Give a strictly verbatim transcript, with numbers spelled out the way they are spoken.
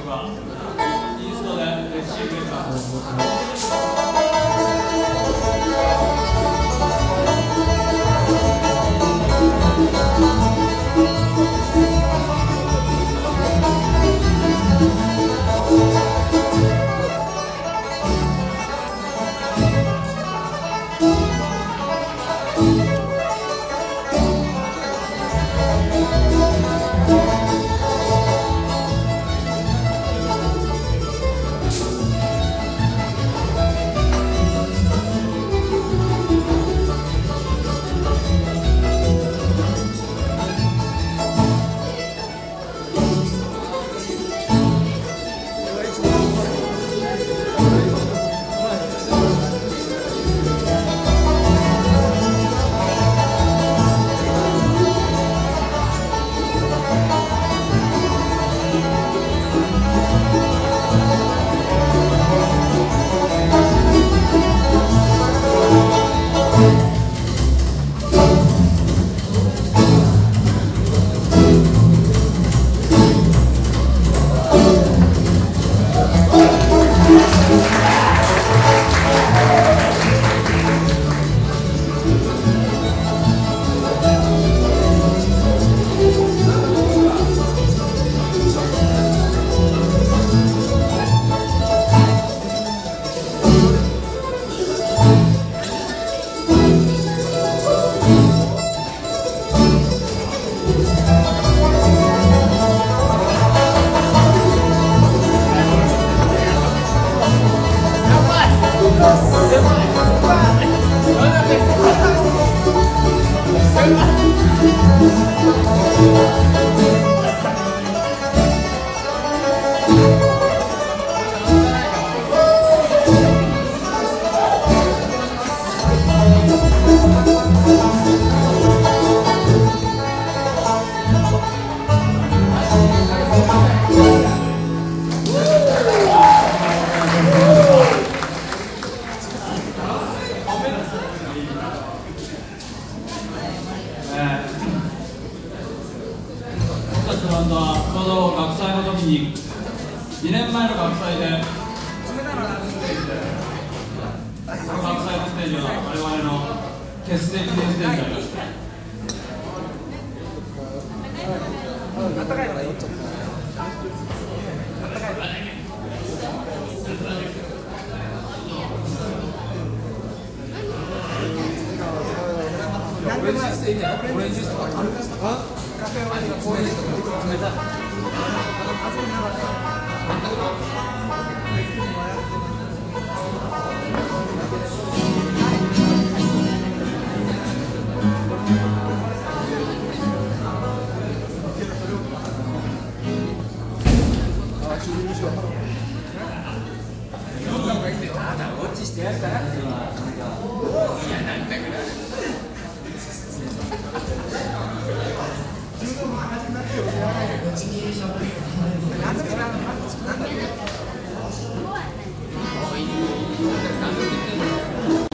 はインストでレシーブしますバンドはちょうど学祭の時ににねんまえの学祭でこの学祭のステージは我々の結成記念ステージでありました。あったかいからよっちゃった。あったかいから。オレンジジュースでいいんだよ。オレンジジュースとかあるかしたか。カフェオレがこういうの冷たい。ウォッチしてやるからっていうのは。いや、なんだけど。なんだ